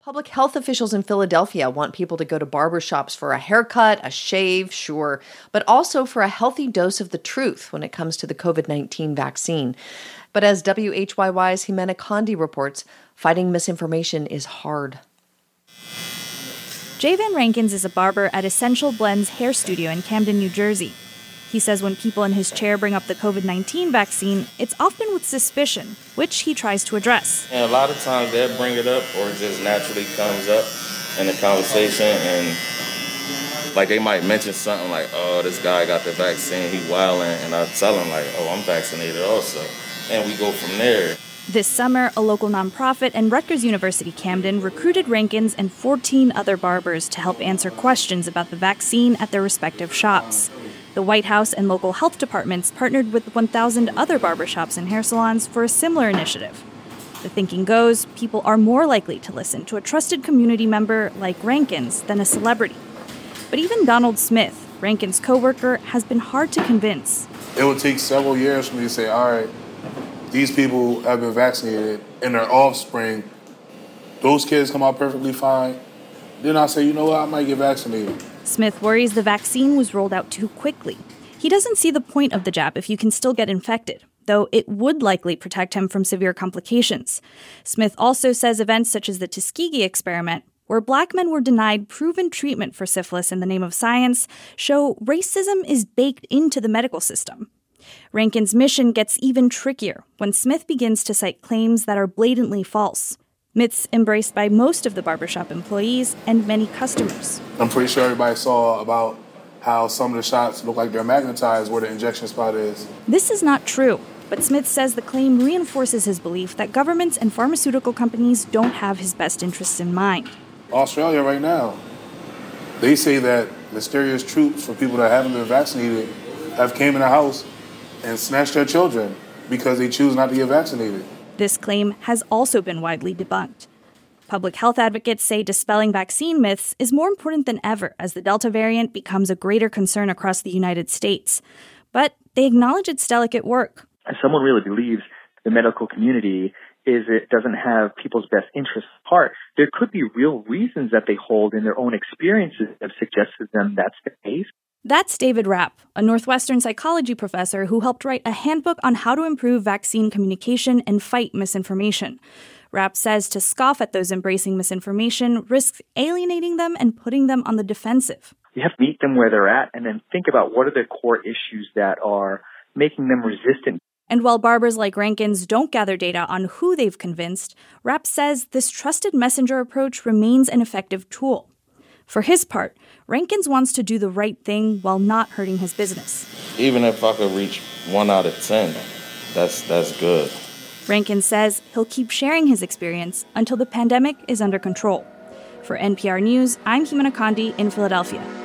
Public health officials in Philadelphia want people to go to barbershops for a haircut, a shave, sure, but also for a healthy dose of the truth when it comes to the COVID-19 vaccine. But as WHYY's Jimena Condi reports, fighting misinformation is hard. Jay Van Rankins is a barber at Essential Blends Hair Studio in Camden, New Jersey. He says when people in his chair bring up the COVID-19 vaccine, it's often with suspicion, which he tries to address. And a lot of times they'll bring it up or it just naturally comes up in the conversation, and like they might mention something like, oh, this guy got the vaccine, he wildin', and I tell him like, oh, I'm vaccinated also. And we go from there. This summer, a local nonprofit and Rutgers University Camden recruited Rankins and 14 other barbers to help answer questions about the vaccine at their respective shops. The White House and local health departments partnered with 1,000 other barbershops and hair salons for a similar initiative. The thinking goes, people are more likely to listen to a trusted community member like Rankins than a celebrity. But even Donald Smith, Rankins' coworker, has been hard to convince. It would take several years for me to say, all right, these people have been vaccinated and their offspring, those kids come out perfectly fine. Then I say, you know what, I might get vaccinated. Smith worries the vaccine was rolled out too quickly. He doesn't see the point of the jab if you can still get infected, though it would likely protect him from severe complications. Smith also says events such as the Tuskegee experiment, where black men were denied proven treatment for syphilis in the name of science, show racism is baked into the medical system. Rankins' mission gets even trickier when Smith begins to cite claims that are blatantly false. Myths embraced by most of the barbershop employees and many customers. I'm pretty sure everybody saw about how some of the shots look like they're magnetized where the injection spot is. This is not true, but Smith says the claim reinforces his belief that governments and pharmaceutical companies don't have his best interests in mind. Australia right now, they say that mysterious troops for people that haven't been vaccinated have came in the house and snatched their children because they choose not to get vaccinated. This claim has also been widely debunked. Public health advocates say dispelling vaccine myths is more important than ever as the Delta variant becomes a greater concern across the United States. But they acknowledge its delicate work. If someone really believes the medical community it doesn't have people's best interests at heart, there could be real reasons that they hold in their own experiences that have suggested to them that's the case. That's David Rapp, a Northwestern psychology professor who helped write a handbook on how to improve vaccine communication and fight misinformation. Rapp says to scoff at those embracing misinformation risks alienating them and putting them on the defensive. You have to meet them where they're at and then think about what are the core issues that are making them resistant. And while barbers like Rankins don't gather data on who they've convinced, Rapp says this trusted messenger approach remains an effective tool. For his part, Rankins wants to do the right thing while not hurting his business. Even if I could reach 1 out of 10, that's good. Rankins says he'll keep sharing his experience until the pandemic is under control. For NPR News, I'm Jimena Condi in Philadelphia.